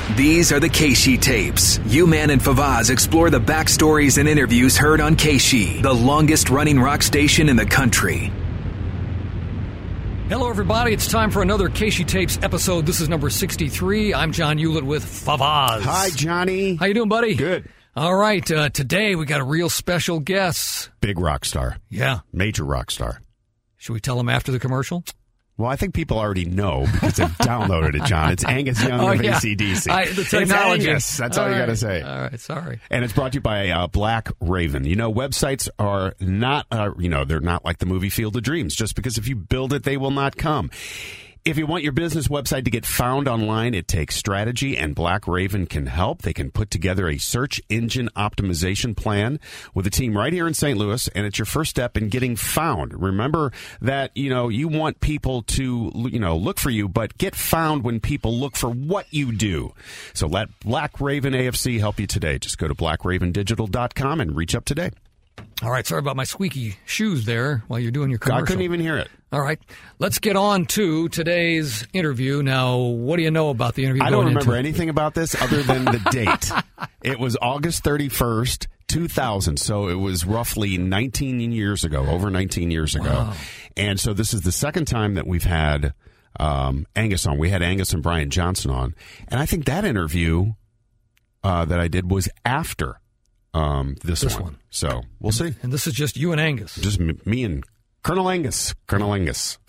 These are the Keishi tapes. U-Man and Favaz explore the backstories and interviews heard on Keishi, the longest-running rock station in the country. Hello, everybody. It's time for another Keishi Tapes episode. This is number 63. I'm John Hewlett with Favaz. Hi, Johnny. How you doing, buddy? Good. All right. Today, we got a real special guest. Big rock star. Yeah. Major rock star. Should we tell him after the commercial? Well, I think people already know because they've downloaded it, John. It's Angus Young of AC/DC. The technology. It's Angus. That's all you got to say. All right. Sorry. And it's brought to you by Black Raven. You know, websites are not, they're not like the movie Field of Dreams. Just because if you build it, they will not come. If you want your business website to get found online, it takes strategy, and Black Raven can help. They can put together a search engine optimization plan with a team right here in St. Louis, and it's your first step in getting found. Remember that, you want people to, look for you, but get found when people look for what you do. So let Black Raven AFC help you today. Just go to blackravendigital.com and reach up today. All right. Sorry about my squeaky shoes there while you're doing your commercial. I couldn't even hear it. All right. Let's get on to today's interview. Now, what do you know about the interview? I don't remember anything about this other than the date. It was August 31st, 2000. So it was roughly 19 years ago, over 19 years ago. Wow. And so this is the second time that we've had Angus on. We had Angus and Brian Johnson on. And I think that interview that I did was after this one. So we'll see. And this is just you and Angus. Just me and Colonel Angus. Colonel Angus.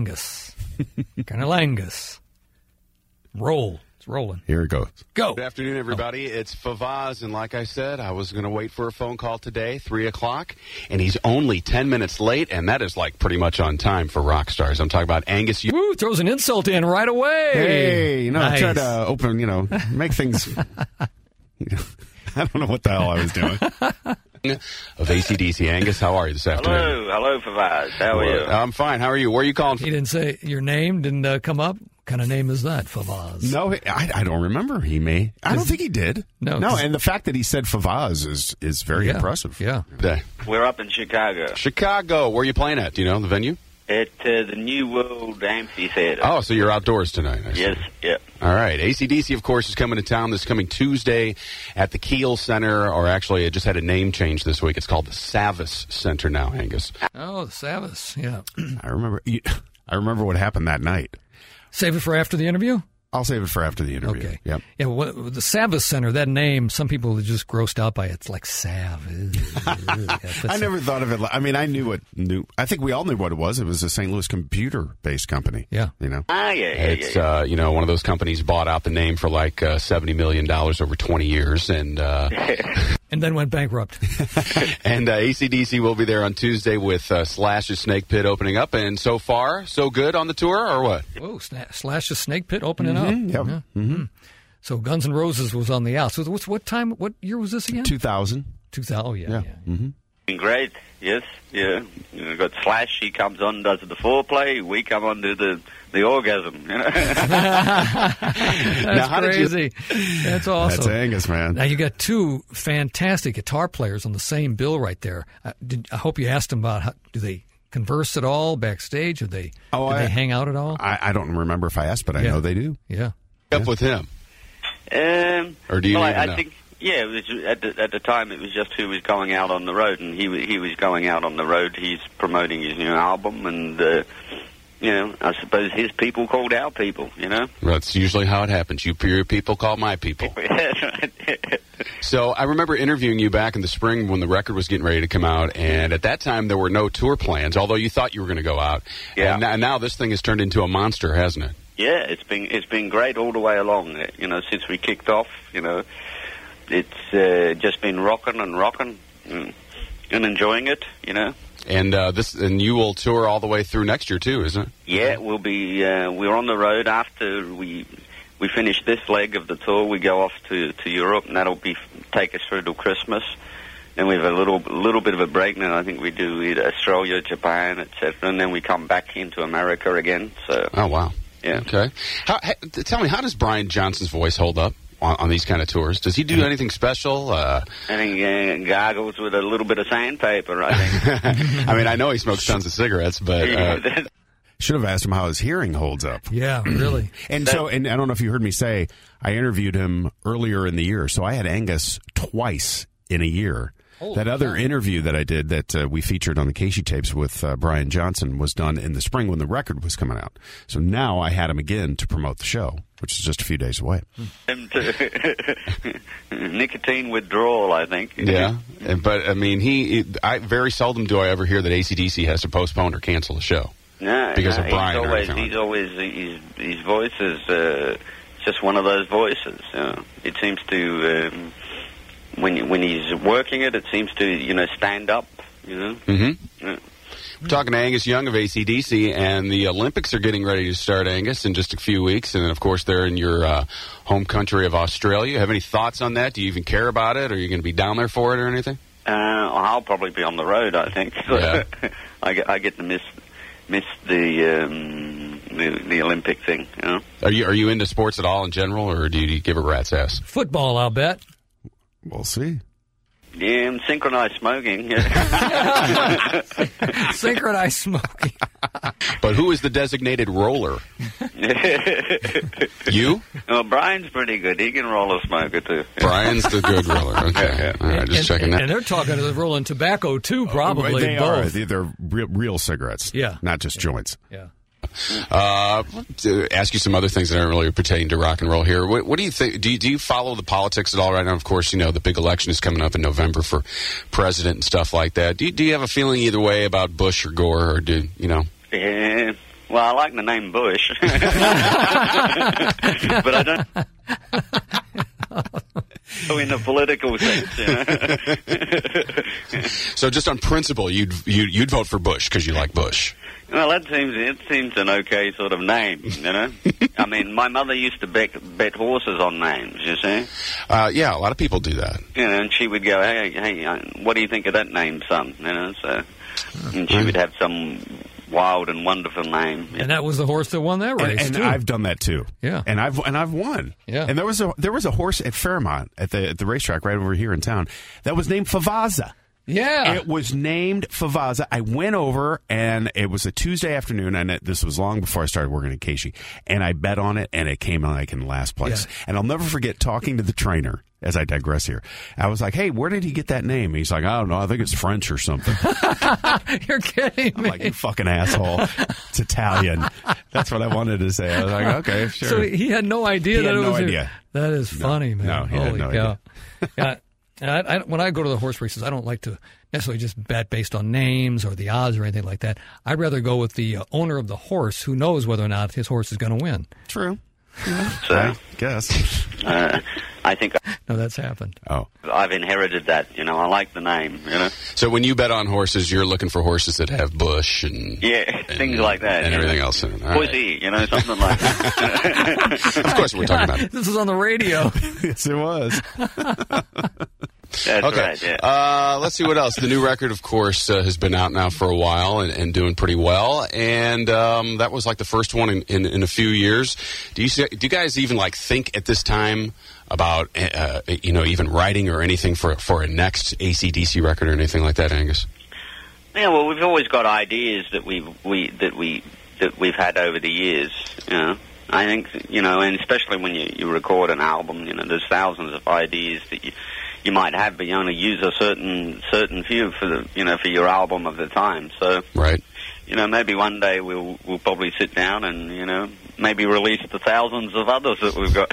Roll. It's rolling. Here it goes. Go. Good afternoon, everybody. It's Favaz, and like I said, I was going to wait for a phone call today, 3 o'clock, and he's only 10 minutes late, and that is like pretty much on time for rock stars. I'm talking about Angus. Woo, throws an insult in right away. Hey, nice. I try to open, make things... I don't know what the hell I was doing. Of AC/DC. Angus, how are you this afternoon? Hello, Favaz. How are you? I'm fine. How are you? Where are you calling from? He didn't say your name, didn't come up. What kind of name is that, Favaz? No, I don't remember. He may. I don't think he did. No, and the fact that he said Favaz is very impressive. Yeah. We're up in Chicago. Chicago. Where are you playing at? Do you know the venue? At the New World Amphitheater. Oh, so you're outdoors tonight. Yes, yep. All right. AC/DC, of course, is coming to town this coming Tuesday at the Kiel Center, or actually it just had a name change this week. It's called the Savvis Center now, Angus. Oh, the Savvis, yeah. I remember what happened that night. Save it for after the interview? I'll save it for after the interview. Okay. Yep. Yeah, well, the Savvis Center, that name, some people are just grossed out by it. It's like Sav. I never thought of it. I think we all knew what it was. It was a St. Louis computer-based company. Yeah. Yeah. It's, one of those companies bought out the name for like $70 million over 20 years. And and then went bankrupt. And AC/DC will be there on Tuesday with Slash's Snake Pit opening up. And so far, so good on the tour, or what? Whoa, Slash's Snake Pit opening up. Yep. Yeah. Mm-hmm. So Guns N' Roses was on the out. So what year was this again? 2000. 2000, oh, yeah. Mm-hmm. Been great, yes, yeah. We've got Slash, he comes on, does the foreplay, we come on, do the orgasm. That's crazy. That's awesome. That's Angus, man. Now, you got two fantastic guitar players on the same bill right there. I hope you asked them about do they converse at all backstage? Do they hang out at all? I don't remember if I asked, but I know they do. Yeah. Up with him? Or do you even know? think, yeah, it was at the time it was just who was going out on the road, and he was going out on the road. He's promoting his new album, and I suppose his people called our people. Well, that's usually how it happens. Your people call my people. That's right. So I remember interviewing you back in the spring when the record was getting ready to come out, and at that time there were no tour plans, although you thought you were going to go out. Yeah. And now this thing has turned into a monster, hasn't it? Yeah, it's been great all the way along. Since we kicked off, it's just been rocking and enjoying it. And you will tour all the way through next year too, isn't it? Yeah, we'll be. We're on the road after we finish this leg of the tour. We go off to Europe, and that'll take us through till Christmas. Then we have a little bit of a break, and I think we do either Australia, Japan, etc. And then we come back into America again. So. Oh wow. Yeah. Okay. Tell me, how does Brian Johnson's voice hold up on these kind of tours? Does he do anything special? I think gargles with a little bit of sandpaper, I think. I mean, I know he smokes tons of cigarettes, but... Should have asked him how his hearing holds up. Yeah, really. And I don't know if you heard me say, I interviewed him earlier in the year, so I had Angus twice in a year. That other interview that I did that we featured on the Casey tapes with Brian Johnson was done in the spring when the record was coming out. So now I had him again to promote the show, which is just a few days away. Nicotine withdrawal, I think. Yeah, but I mean, I very seldom do I ever hear that AC/DC has to postpone or cancel the show. No, because of Brian. His voice is just one of those voices. It seems to. When he's working it seems to, stand up, Mm-hmm. Yeah. We're talking to Angus Young of AC/DC, and the Olympics are getting ready to start, Angus, in just a few weeks. And then, of course, they're in your home country of Australia. Have any thoughts on that? Do you even care about it? Are you going to be down there for it or anything? I'll probably be on the road, I think. Yeah. I get to miss the Olympic thing. Are you into sports at all in general, or do you give a rat's ass? Football, I'll bet. We'll see. Yeah, and synchronized smoking. Synchronized smoking. But who is the designated roller? You? Well, Brian's pretty good. He can roll a smoker, too. Brian's the good roller. Okay. All right, just checking that. And they're talking to rolling tobacco, too, probably. They both. are. They're real cigarettes. Yeah. Not just joints. Yeah. To ask you some other things that aren't really pertaining to rock and roll here. What do you think? Do you follow the politics at all right now? Of course, the big election is coming up in November for president and stuff like that. Do you have a feeling either way about Bush or Gore, or Yeah. Well, I like the name Bush, but I don't. So in the political sense, So just on principle, you'd vote for Bush because you like Bush. Well, it seems an okay sort of name, I mean, my mother used to bet horses on names, you see. Yeah, a lot of people do that. And she would go, hey, what do you think of that name, son? So, and she would have some wild and wonderful name. And that was the horse that won that race, and too. I've done that too. Yeah. And I've won. Yeah. And there was a horse at Fairmont at the racetrack right over here in town that was named Favaza. Yeah. It was named Favaza. I went over, and it was a Tuesday afternoon, and this was long before I started working at Casey, and I bet on it, and it came like in last place. Yeah. And I'll never forget talking to the trainer, as I digress here. I was like, hey, where did he get that name? He's like, I don't know. I think it's French or something. You're kidding me. I'm like, you fucking asshole. It's Italian. That's what I wanted to say. I was like, okay, sure. So he had no idea that it was... no idea. That is funny, man. No, he Holy had no cow. idea. Yeah, when I go to the horse races, I don't like to necessarily just bet based on names or the odds or anything like that. I'd rather go with the owner of the horse who knows whether or not his horse is going to win. True. So, I guess. I think No, that's happened. Oh. I've inherited that, I like the name, So when you bet on horses, you're looking for horses that have Bush and... Yeah, things like that. And everything else in it. All Pussy, something like that. Of course we're talking about it. This was on the radio. Yes, it was. That's Okay. right, yeah. Let's see what else. The new record, of course, has been out now for a while and doing pretty well. And that was like the first one in a few years. Do you guys even think at this time about even writing or anything for a next AC/DC record or anything like that, Angus? Yeah, well, we've always got ideas that we've had over the years. I think and especially when you record an album, there's thousands of ideas that you might have, but you only use a certain few for for your album of the time. So right. Maybe one day we'll probably sit down and maybe release the thousands of others that we've got.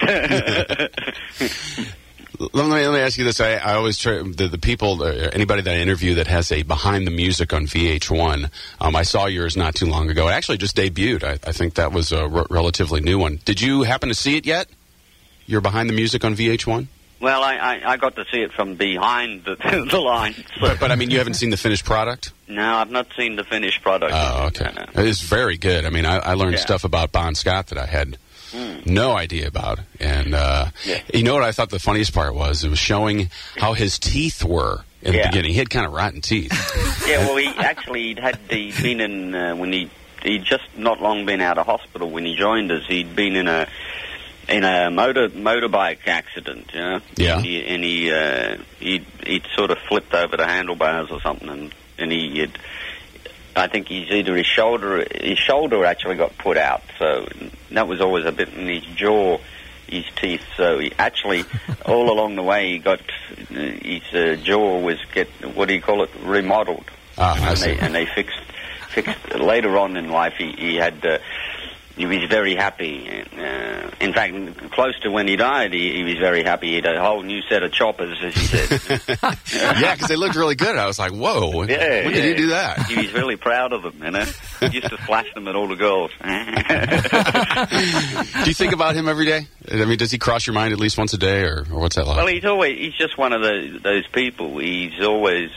Let me ask you this. I always try the people, anybody that I interview that has a Behind the Music on VH1. I saw yours not too long ago. It actually just debuted. I think that was a relatively new one. Did you happen to see it yet? Your Behind the Music on VH1? Well, I got to see it from behind the line. So. But I mean, you haven't seen the finished product? No, I've not seen the finished product. Oh, okay. No. It's very good. I mean, I learned stuff about Bon Scott that I had no idea about. And you know what I thought the funniest part was? It was showing how his teeth were in the beginning. He had kind of rotten teeth. Yeah, well, he'd been in, when he'd just not long been out of hospital when he joined us. He'd been in a motorbike accident, Yeah. And he'd sort of flipped over the handlebars or something, and he had I think his shoulder actually got put out, so that was always a bit in his jaw, his teeth. So he actually, all along the way, he got his jaw was remodeled. And they fixed later on in life. He was very happy. In fact, close to when he died, he was very happy. He had a whole new set of choppers, as he said. Yeah, because they looked really good. I was like, whoa, when did he do that? He was really proud of them, you know. He used to flash them at all the girls. Do you think about him every day? I mean, does he cross your mind at least once a day, or what's that like? Well, he's just one of those people. He's always,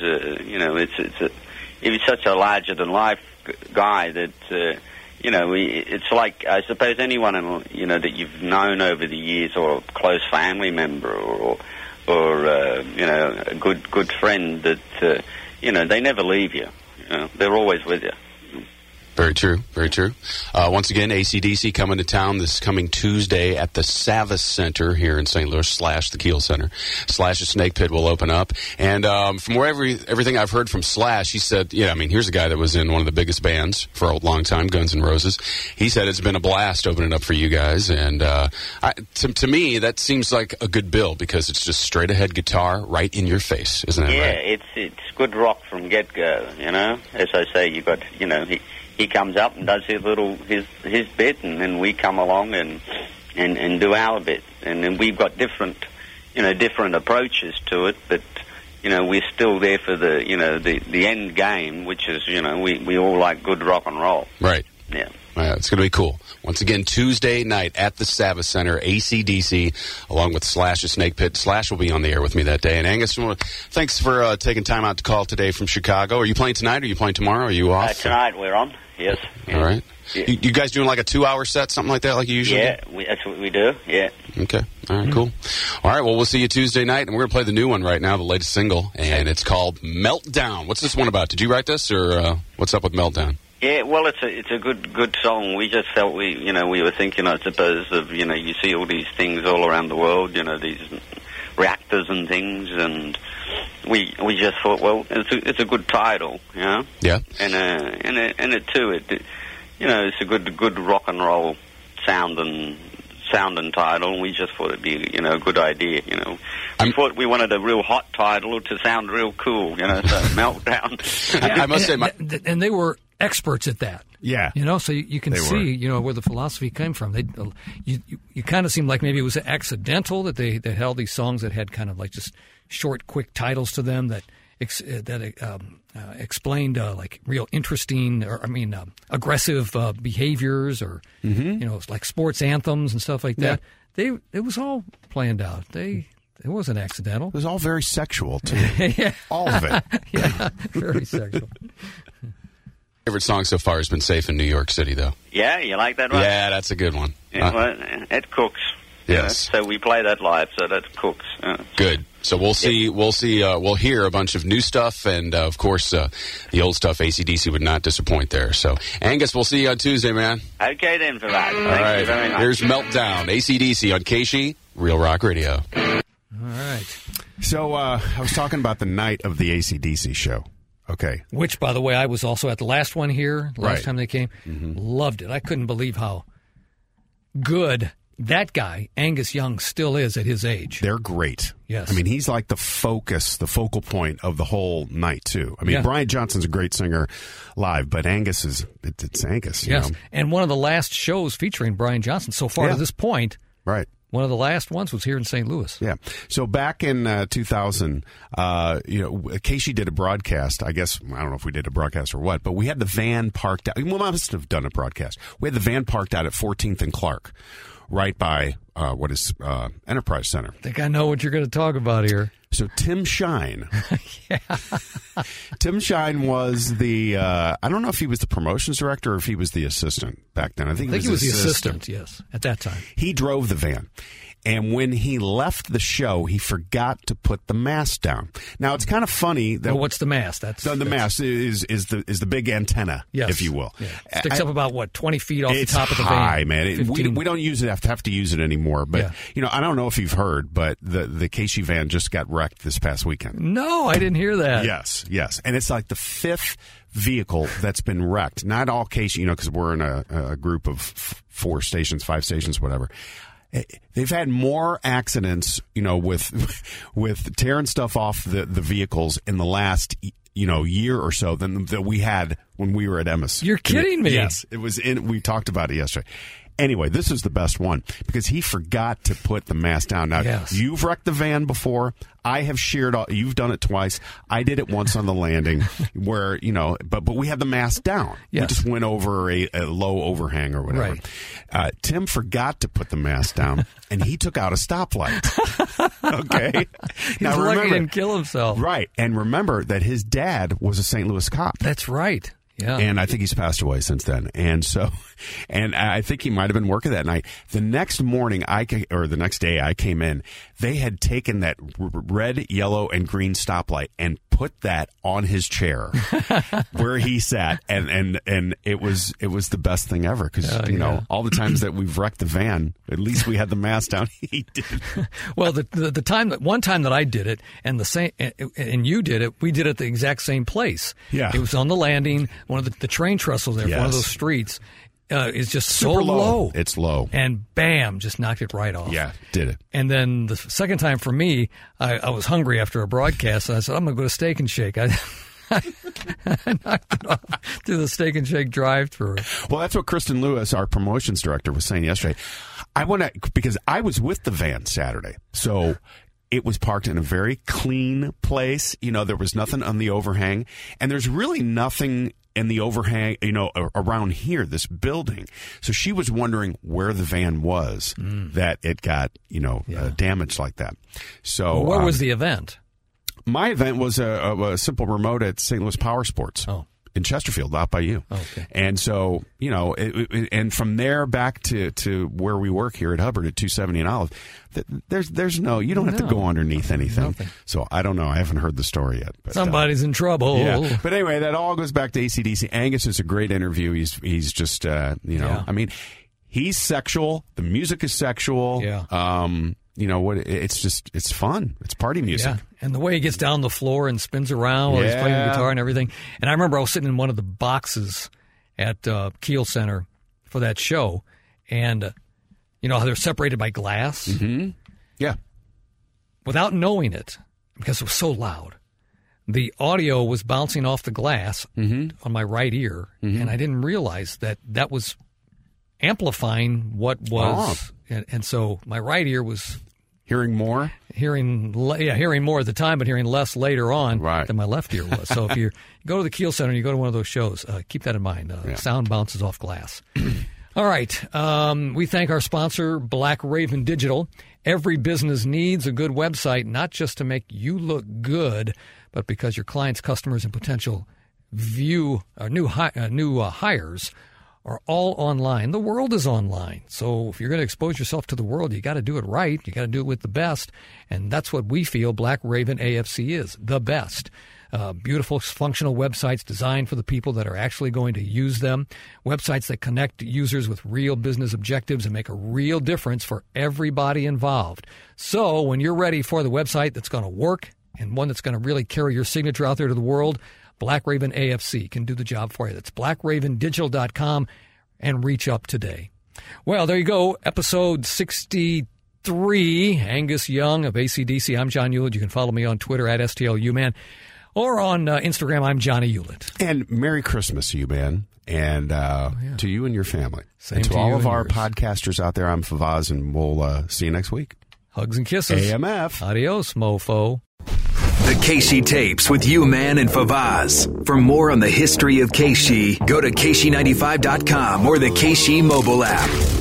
he was such a larger-than-life guy that... it's like, I suppose anyone, that you've known over the years, or a close family member, or a good friend that, they never leave you. They're always with you. Very true, very true. Once again, AC/DC coming to town this coming Tuesday at the Savvis Center here in St. Louis, / the Kiel Center. / the Snake Pit will open up. And from everything I've heard from Slash, he said, here's a guy that was in one of the biggest bands for a long time, Guns N' Roses. He said it's been a blast opening up for you guys. And to me, that seems like a good bill because it's just straight-ahead guitar right in your face, isn't that right? Yeah, it's good rock from get-go, As I say, you got, he comes up and does his bit, and then we come along and do our bit, and then we've got different approaches to it, but we're still there for the end game, which is we all like good rock and roll. Right. Yeah. It's going to be cool. Once again, Tuesday night at the Savvis Center, AC/DC, along with Slash of Snake Pit. Slash will be on the air with me that day. And Angus, thanks for taking time out to call today from Chicago. Are you playing tonight? Or are you playing tomorrow? Are you off? Tonight we're on. Yes. All right. Yeah. You guys doing like a 2-hour set, something like that, like you usually do? Yeah, that's what we do. Yeah. Okay. All right, cool. All right, well, we'll see you Tuesday night, and we're going to play the new one right now, the latest single, and it's called Meltdown. What's this one about? Did you write this, or what's up with Meltdown? Yeah, well, it's a good song. We just felt we were thinking, I suppose, of you see all these things all around the world, these reactors and things, and we just thought, well, it's a good title, Yeah. And it too, it's a good rock and roll sound and title, and we just thought it'd be a good idea. We thought we wanted a real hot title to sound real cool, so Meltdown. I must say, and they were experts at that. Yeah. So you can see, where the philosophy came from. You kind of seemed like maybe it was accidental that they had all these songs that had kind of like just short, quick titles to them that explained like real interesting, aggressive behaviors, or like sports anthems and stuff like that. It was all planned out. It wasn't accidental. It was all very sexual too. Yeah. All of it. Yeah, very sexual. Favorite song so far has been Safe in New York City, though. Yeah, you like that one? Yeah, that's a good one. It cooks. Yes. So we play that live, so that cooks. Good. So we'll hear a bunch of new stuff, and of course, the old stuff, AC/DC would not disappoint there. So, Angus, we'll see you on Tuesday, man. Okay, then, for that. Thank you very much. Here's Meltdown, AC/DC on KSHE, Real Rock Radio. All right. So, I was talking about the night of the AC/DC show. Okay. Which, by the way, I was also at the last one here, last right. time they came. Mm-hmm. Loved it. I couldn't believe how good that guy, Angus Young, still is at his age. They're great. Yes. I mean, he's like the focal point of the whole night, too. I mean, Brian Johnson's a great singer live, but Angus it's Angus. Yes. And one of the last shows featuring Brian Johnson so far to this point. Right. One of the last ones was here in St. Louis. Yeah. So back in 2000, KSHE did a broadcast. I guess, I don't know if we did a broadcast or what, but we had the van parked out. We must have done a broadcast. We had the van parked out at 14th and Clark, right by Enterprise Center. I think I know what you're going to talk about here. So Tim Shine. Tim Shine was the, I don't know if he was the promotions director or if he was the assistant back then. I think he was the assistant, yes, at that time. He drove the van. And when he left the show, he forgot to put the mast down. Now, it's kind of funny that... Well, what's the mast? The mast is the big antenna, if you will. Yeah. Sticks up about, 20 feet off the top of the high, van? Man. We don't use it, have to use it anymore. But, I don't know if you've heard, but the KC van just got wrecked this past weekend. No, I didn't hear that. Yes. And it's like the 5th vehicle that's been wrecked. Not all KC, because we're in a group of 5 stations, whatever. They've had more accidents, with tearing stuff off the vehicles in the last, year or so than that we had when we were at Emmis. You're kidding me. Yes, it was we talked about it yesterday. Anyway, this is the best one because he forgot to put the mast down. Now, You've wrecked the van before. I have sheared. You've done it twice. I did it once on the landing where, but we had the mast down. Yes. We just went over a low overhang or whatever. Right. Tim forgot to put the mast down, and he took out a stoplight. Okay? He's lucky he didn't kill himself. Right. And remember that his dad was a St. Louis cop. That's right. Yeah. And I think he's passed away since then. And I think he might have been working that night. The next morning, the next day I came in, they had taken that red, yellow, and green stoplight and put that on his chair where he sat. And it was the best thing ever because, all the times that we've wrecked the van, at least we had the mast down. He did. Well, one time that I did it and you did it, we did it at the exact same place. Yeah. It was on the landing. One of the train trestles there, one of those streets, is just so low. It's low. And bam, just knocked it right off. Yeah, did it. And then the second time for me, I was hungry after a broadcast, and I said, I'm going to go to Steak and Shake. I knocked it off through the Steak and Shake drive-thru. Well, that's what Kristen Lewis, our promotions director, was saying yesterday. Because I was with the van Saturday, so... It was parked in a very clean place. There was nothing on the overhang. And there's really nothing in the overhang, around here, this building. So she was wondering where the van was that it got, damaged like that. So where was the event? My event was a simple remote at St. Louis Power Sports. Oh. In Chesterfield, out by you. Okay. And so, and from there back to where we work here at Hubbard at 270 and Olive, there's you don't have to go underneath anything. Nothing. So I don't know. I haven't heard the story yet. But, somebody's in trouble. Yeah. But anyway, that all goes back to AC/DC. Angus is a great interview. He's just, I mean, he's sexual. The music is sexual. Yeah. It's fun. It's party music. Yeah. And the way he gets down the floor and spins around while he's playing the guitar and everything. And I remember I was sitting in one of the boxes at Kiel Center for that show. And, how they're separated by glass? Mm-hmm. Yeah. Without knowing it, because it was so loud, the audio was bouncing off the glass on my right ear. Mm-hmm. And I didn't realize that was amplifying what was. Oh. And so my right ear was... Hearing more? Hearing more at the time, but hearing less later on than my left ear was. So if you go to the Kiel Center and you go to one of those shows, keep that in mind. Sound bounces off glass. All right. We thank our sponsor, Black Raven Digital. Every business needs a good website, not just to make you look good, but because your clients, customers, and potential new hires are all online. The world is online. So if you're going to expose yourself to the world, you got to do it right. You got to do it with the best. And that's what we feel Black Raven AFC is, the best. Beautiful, functional websites designed for the people that are actually going to use them. Websites that connect users with real business objectives and make a real difference for everybody involved. So when you're ready for the website that's going to work and one that's going to really carry your signature out there to the world, Black Raven AFC can do the job for you. That's blackravendigital.com and reach up today. Well, there you go. Episode 63, Angus Young of AC/DC. I'm John Hewlett. You can follow me on Twitter at STLUman or on Instagram. I'm Johnny Hewlett. And Merry Christmas, you man. And to you and your family. Same and to all of our yours. Podcasters out there, I'm Favaz, and we'll see you next week. Hugs and kisses. AMF. Adios, mofo. The KC Tapes with U-Man and Favaz. For more on the history of KC, go to KC95.com or the KC mobile app.